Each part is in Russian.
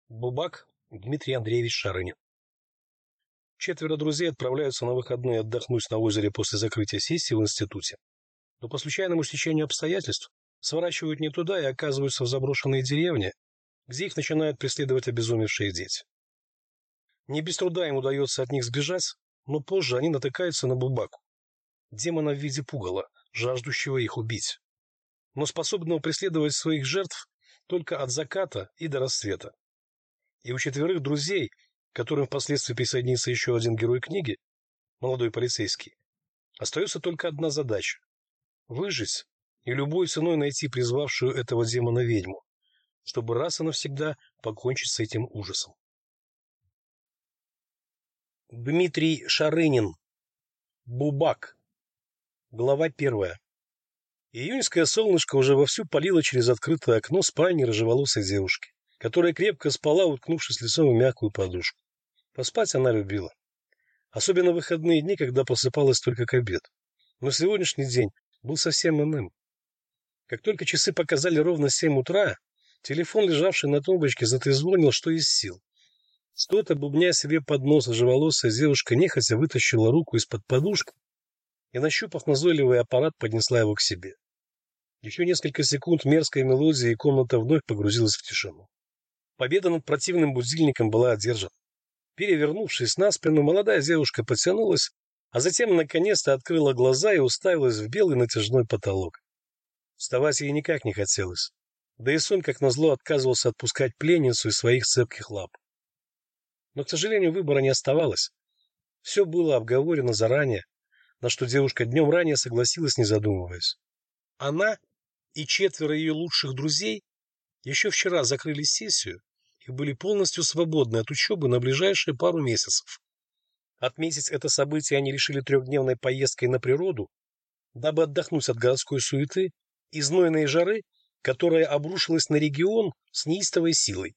Бубак Дмитрий Андреевич Шарынин. Четверо друзей отправляются на выходные отдохнуть на озере после закрытия сессии в институте. Но по случайному стечению обстоятельств сворачивают не туда и оказываются в заброшенной деревне, где их начинают преследовать обезумевшие дети. Не без труда им удается от них сбежать, но позже они натыкаются на Бубаку, демона в виде пугала, жаждущего их убить, но способного преследовать своих жертв только от заката и до рассвета. И у четверых друзей, к которым впоследствии присоединится еще один герой книги, молодой полицейский, остается только одна задача – выжить и любой ценой найти призвавшую этого демона ведьму, чтобы раз и навсегда покончить с этим ужасом. Дмитрий Шарынин. Бубак. Глава 1. Июньское солнышко уже вовсю палило через открытое окно спальни рыжеволосой девушки, которая крепко спала, уткнувшись лицом в мягкую подушку. Поспать она любила. Особенно в выходные дни, когда просыпалась только к обеду. Но сегодняшний день был совсем иным. Как только часы показали ровно 7 утра, телефон, лежавший на тумбочке, затрезвонил, что из сил. Что-то, бубня себе под нос, рыжеволосая девушка нехотя вытащила руку из-под подушки и, нащупав назойливый аппарат, поднесла его к себе. Еще несколько секунд мерзкой мелодии, и комната вновь погрузилась в тишину. Победа над противным будильником была одержана. Перевернувшись на спину, молодая девушка потянулась, а затем наконец-то открыла глаза и уставилась в белый натяжной потолок. Вставать ей никак не хотелось, да и сон, как назло, отказывался отпускать пленницу из своих цепких лап. Но, к сожалению, выбора не оставалось. Все было обговорено заранее, на что девушка днем ранее согласилась, не задумываясь. Она и четверо ее лучших друзей еще вчера закрыли сессию и были полностью свободны от учебы на ближайшие пару месяцев. Отметить это событие они решили трехдневной поездкой на природу, дабы отдохнуть от городской суеты и знойной жары, которая обрушилась на регион с неистовой силой.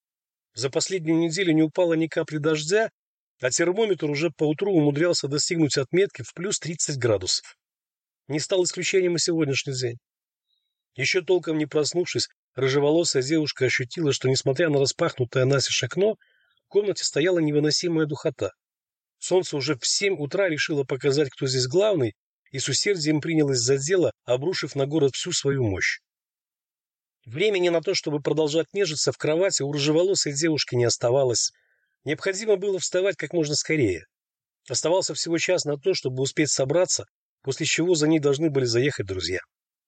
За последнюю неделю не упало ни капли дождя, а термометр уже поутру умудрялся достигнуть отметки в плюс 30 градусов. Не стал исключением и сегодняшний день. Еще толком не проснувшись, рыжеволосая девушка ощутила, что, несмотря на распахнутое настежь окно, в комнате стояла невыносимая духота. Солнце уже в 7 утра решило показать, кто здесь главный, и с усердием принялось за дело, обрушив на город всю свою мощь. Времени на то, чтобы продолжать нежиться в кровати, у рыжеволосой девушки не оставалось. Необходимо было вставать как можно скорее. Оставался всего час на то, чтобы успеть собраться, после чего за ней должны были заехать друзья.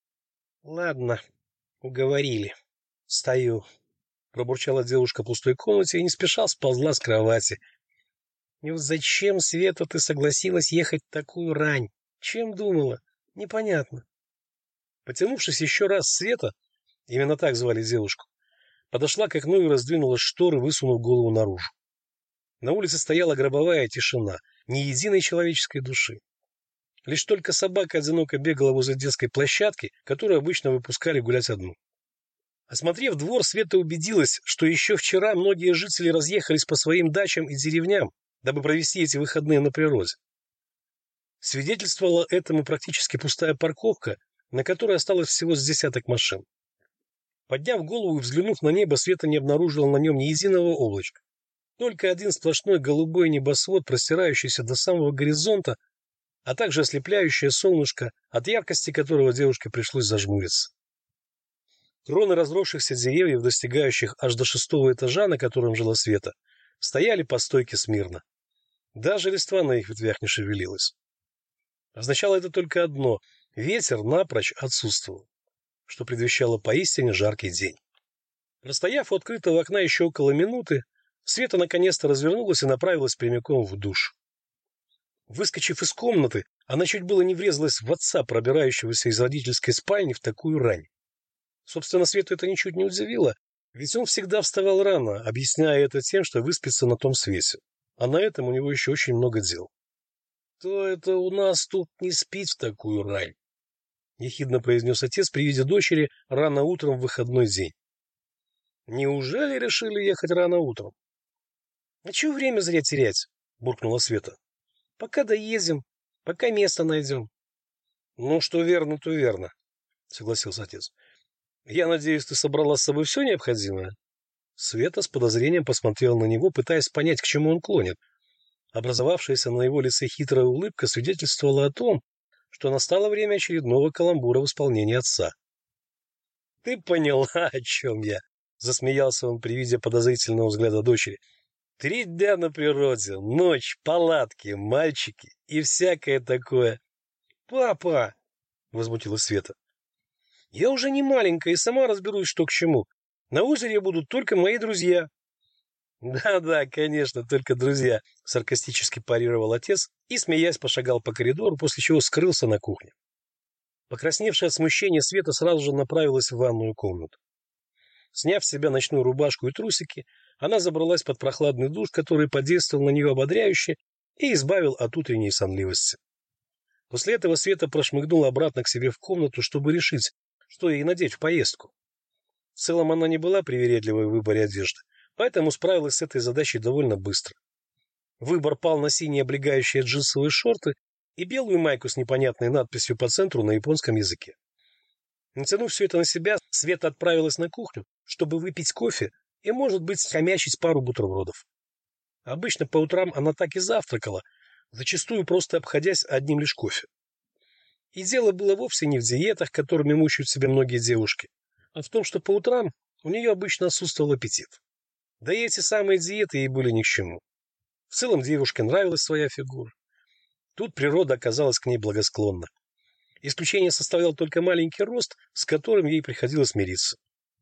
«Ладно, уговорили. Стою», — пробурчала девушка в пустой комнате и не спеша сползла с кровати. «И вот зачем, Света, ты согласилась ехать в такую рань? Чем думала? Непонятно». Потянувшись еще раз, Света, именно так звали девушку, подошла к окну и раздвинула шторы, высунув голову наружу. На улице стояла гробовая тишина, ни единой человеческой души. Лишь только собака одиноко бегала возле детской площадки, которую обычно выпускали гулять одну. Осмотрев двор, Света убедилась, что еще вчера многие жители разъехались по своим дачам и деревням, дабы провести эти выходные на природе. Свидетельствовала этому практически пустая парковка, на которой осталось всего с десяток машин. Подняв голову и взглянув на небо, Света не обнаружила на нем ни единого облачка. Только один сплошной голубой небосвод, простирающийся до самого горизонта, а также ослепляющее солнышко, от яркости которого девушке пришлось зажмуриться. Кроны разросшихся деревьев, достигающих аж до 6-го этажа, на котором жила Света, стояли по стойке смирно. Даже листва на их ветвях не шевелилась. Означало это только одно — ветер напрочь отсутствовал, что предвещало поистине жаркий день. Простояв у открытого окна еще около минуты, Света наконец-то развернулась и направилась прямиком в душ. Выскочив из комнаты, она чуть было не врезалась в отца, пробирающегося из родительской спальни в такую рань. Собственно, Свету это ничуть не удивило, ведь он всегда вставал рано, объясняя это тем, что выспится на том свете. А на этом у него еще очень много дел. «Кто это у нас тут не спит в такую рань?» — ехидно произнес отец при виде дочери рано утром в выходной день. «Неужели решили ехать рано утром?» «А чего время зря терять?» — буркнула Света. «Пока доедем, пока место найдем». «Ну, что верно, то верно», — согласился отец. «Я надеюсь, ты собрала с собой все необходимое?» Света с подозрением посмотрела на него, пытаясь понять, к чему он клонит. Образовавшаяся на его лице хитрая улыбка свидетельствовала о том, что настало время очередного каламбура в исполнении отца. «Ты поняла, о чем я?» — засмеялся он при виде подозрительного взгляда дочери. 3 дня на природе, ночь, палатки, мальчики и всякое такое. «Папа!» — возмутилась Света. «Я уже не маленькая и сама разберусь, что к чему. На озере будут только мои друзья». «Да-да, конечно, только друзья», — саркастически парировал отец и, смеясь, пошагал по коридору, после чего скрылся на кухне. Покрасневшая от смущения, Света сразу же направилась в ванную комнату. Сняв с себя ночную рубашку и трусики, она забралась под прохладный душ, который подействовал на нее ободряюще и избавил от утренней сонливости. После этого Света прошмыгнула обратно к себе в комнату, чтобы решить, что ей надеть в поездку. В целом она не была привередливой в выборе одежды, поэтому справилась с этой задачей довольно быстро. Выбор пал на синие облегающие джинсовые шорты и белую майку с непонятной надписью по центру на японском языке. Натянув все это на себя, Света отправилась на кухню, чтобы выпить кофе и, может быть, схомячить пару бутербродов. Обычно по утрам она так и завтракала, зачастую просто обходясь одним лишь кофе. И дело было вовсе не в диетах, которыми мучают себя многие девушки, а в том, что по утрам у нее обычно отсутствовал аппетит. Да и эти самые диеты ей были ни к чему. В целом девушке нравилась своя фигура. Тут природа оказалась к ней благосклонна. Исключение составлял только маленький рост, с которым ей приходилось мириться.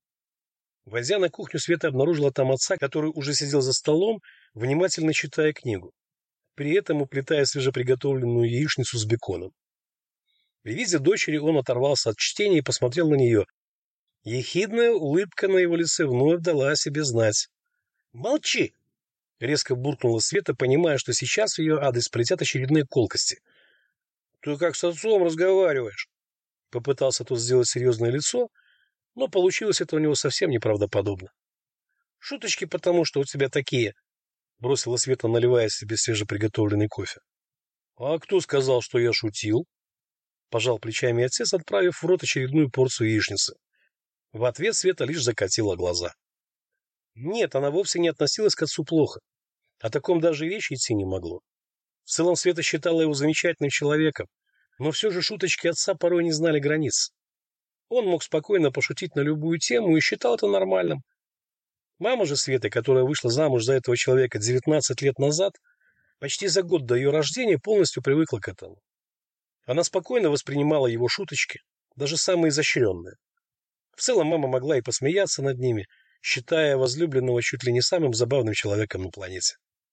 Войдя на кухню, Света обнаружила там отца, который уже сидел за столом, внимательно читая книгу, при этом уплетая свежеприготовленную яичницу с беконом. При виде дочери он оторвался от чтения и посмотрел на нее. Ехидная улыбка на его лице вновь дала о себе знать. «Молчи!» — резко буркнула Света, понимая, что сейчас в ее адрес полетят очередные колкости. «Ты как с отцом разговариваешь?» Попытался тот сделать серьезное лицо, но получилось это у него совсем неправдоподобно. «Шуточки потому, что у тебя такие», — бросила Света, наливая себе свежеприготовленный кофе. «А кто сказал, что я шутил?» — пожал плечами отец, отправив в рот очередную порцию яичницы. В ответ Света лишь закатила глаза. Нет, она вовсе не относилась к отцу плохо. О таком даже и речи идти не могло. В целом Света считала его замечательным человеком, но все же шуточки отца порой не знали границ. Он мог спокойно пошутить на любую тему и считал это нормальным. Мама же Светы, которая вышла замуж за этого человека 19 лет назад, почти за год до ее рождения полностью привыкла к этому. Она спокойно воспринимала его шуточки, даже самые изощренные. В целом мама могла и посмеяться над ними, считая возлюбленного чуть ли не самым забавным человеком на планете.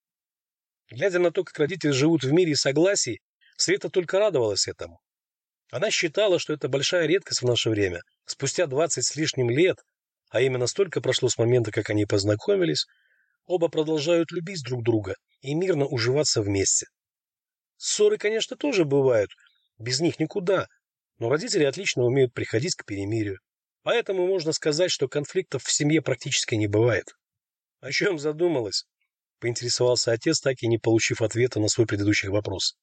Глядя на то, как родители живут в мире и согласии, Света только радовалась этому. Она считала, что это большая редкость в наше время. Спустя 20 с лишним лет, а именно столько прошло с момента, как они познакомились, оба продолжают любить друг друга и мирно уживаться вместе. Ссоры, конечно, тоже бывают, без них никуда, но родители отлично умеют приходить к перемирию. Поэтому можно сказать, что конфликтов в семье практически не бывает. О чем задумалась? Поинтересовался отец, так и не получив ответа на свой предыдущий вопрос.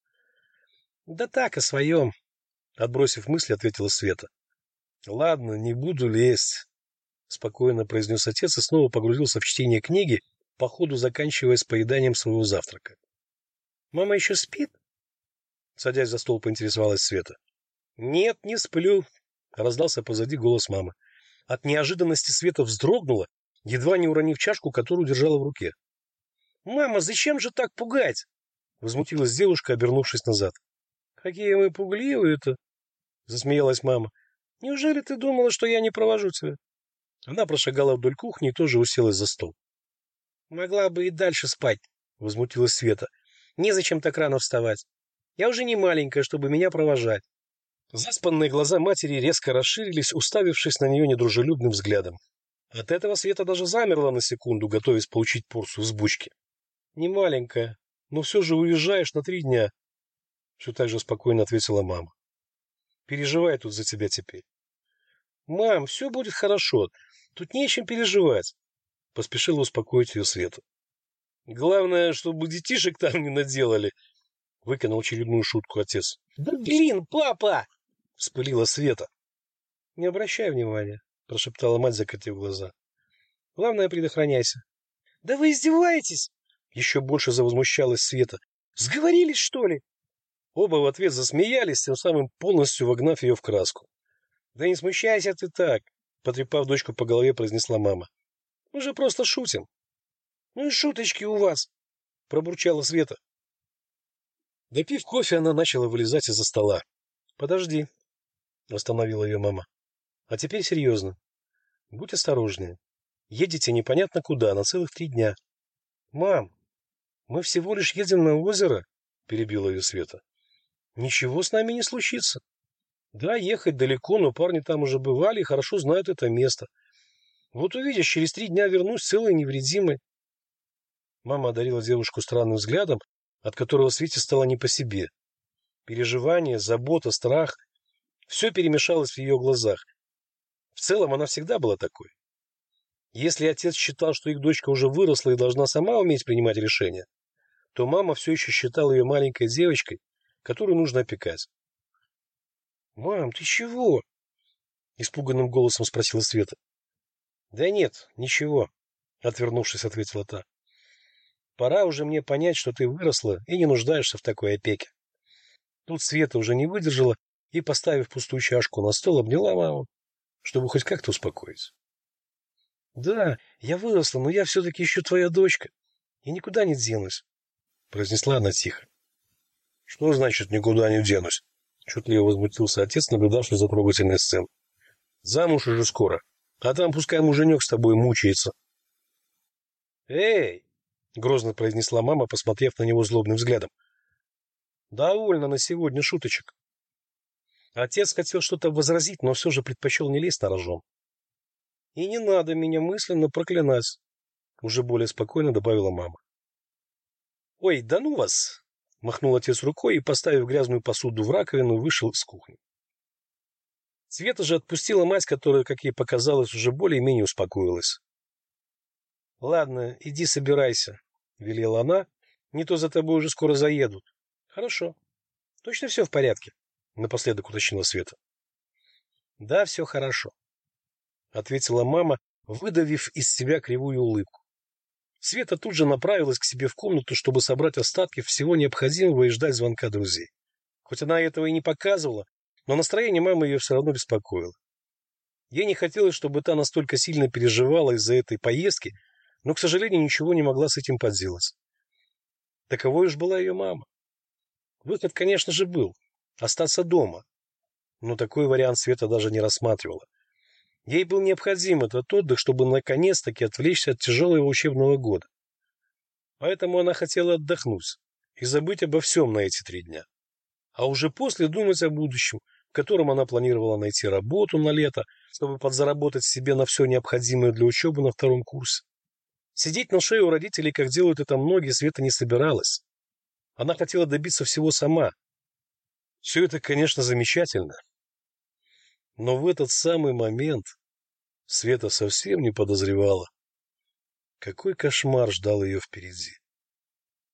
Да так, о своем. Отбросив мысли, ответила Света. Ладно, не буду лезть, спокойно произнес отец и снова погрузился в чтение книги, по ходу заканчивая с поеданием своего завтрака. Мама еще спит? Садясь за стол, поинтересовалась Света. Нет, не сплю, раздался позади голос мамы. От неожиданности Света вздрогнула, едва не уронив чашку, которую держала в руке. «Мама, зачем же так пугать?» — возмутилась девушка, обернувшись назад. «Какие мы пугливые-то!» — засмеялась мама. «Неужели ты думала, что я не провожу тебя?» Она прошагала вдоль кухни и тоже уселась за стол. «Могла бы и дальше спать», — возмутилась Света. «Незачем так рано вставать. Я уже не маленькая, чтобы меня провожать». Заспанные глаза матери резко расширились, уставившись на нее недружелюбным взглядом. От этого Света даже замерла на секунду, готовясь получить порцию взбучки. «Не маленькая, но все же уезжаешь на 3 дня», — все так же спокойно ответила мама. «Переживай тут за тебя теперь». «Мам, все будет хорошо, тут не о чем переживать», — поспешила успокоить ее Света. «Главное, чтобы детишек там не наделали», — выкинул очередную шутку отец. «Да блин, папа!» — вспылила Света. «Не обращай внимания», — прошептала мать, закатив глаза. Главное, предохраняйся. Да вы издеваетесь? Еще больше завозмущалась Света. Сговорились, что ли? Оба в ответ засмеялись, тем самым полностью вогнав ее в краску. Да не смущайся ты так, потрепав дочку по голове, произнесла мама. Мы же просто шутим. Ну и шуточки у вас, пробурчала Света. Допив кофе, она начала вылезать из-за стола. Подожди, остановила ее мама. А теперь серьезно. Будь осторожнее. Едете непонятно куда, на целых 3 дня. Мам, мы всего лишь едем на озеро, перебила ее Света. Ничего с нами не случится. Да, ехать далеко, но парни там уже бывали и хорошо знают это место. Вот увидишь, через 3 дня вернусь целой и невредимой. Мама одарила девушку странным взглядом, от которого Свете стало не по себе. Переживание, забота, страх — все перемешалось в ее глазах. В целом она всегда была такой. Если отец считал, что их дочка уже выросла и должна сама уметь принимать решения, то мама все еще считала ее маленькой девочкой, которую нужно опекать. «Мам, ты чего?» — испуганным голосом спросила Света. «Да нет, ничего», — отвернувшись, ответила та. «Пора уже мне понять, что ты выросла и не нуждаешься в такой опеке». Тут Света уже не выдержала и, поставив пустую чашку на стол, обняла маму, чтобы хоть как-то успокоить. «Да, я выросла, но я все-таки еще твоя дочка, и никуда не денусь», — произнесла она тихо. «Что значит «никуда не денусь»?» — чутливо возмутился отец, наблюдавший за трогательной сценой. «Замуж уже скоро, а там пускай муженек с тобой мучается». «Эй!» — грозно произнесла мама, посмотрев на него злобным взглядом. «Довольно на сегодня шуточек». Отец хотел что-то возразить, но все же предпочел не лезть на рожон. «И не надо меня мысленно проклинать», — уже более спокойно добавила мама. «Ой, да ну вас!» — махнул отец рукой и, поставив грязную посуду в раковину, вышел из кухни. Света же отпустила мать, которая, как ей показалось, уже более-менее успокоилась. «Ладно, иди собирайся», — велела она, — «не то за тобой уже скоро заедут». «Хорошо. Точно все в порядке?» — напоследок уточнила Света. «Да, все хорошо», — ответила мама, выдавив из себя кривую улыбку. Света тут же направилась к себе в комнату, чтобы собрать остатки всего необходимого и ждать звонка друзей. Хоть она этого и не показывала, но настроение мамы ее все равно беспокоило. Ей не хотелось, чтобы та настолько сильно переживала из-за этой поездки, но, к сожалению, ничего не могла с этим поделать. Таковой уж была ее мама. Выход, конечно же, был — остаться дома, но такой вариант Света даже не рассматривала. Ей был необходим этот отдых, чтобы наконец-таки отвлечься от тяжелого учебного года. Поэтому она хотела отдохнуть и забыть обо всем на эти 3 дня. А уже после думать о будущем, в котором она планировала найти работу на лето, чтобы подзаработать себе на все необходимое для учебы на 2-м курсе. Сидеть на шее у родителей, как делают это многие, Света не собиралась. Она хотела добиться всего сама. Все это, конечно, замечательно. Но в этот самый момент Света совсем не подозревала, какой кошмар ждал ее впереди.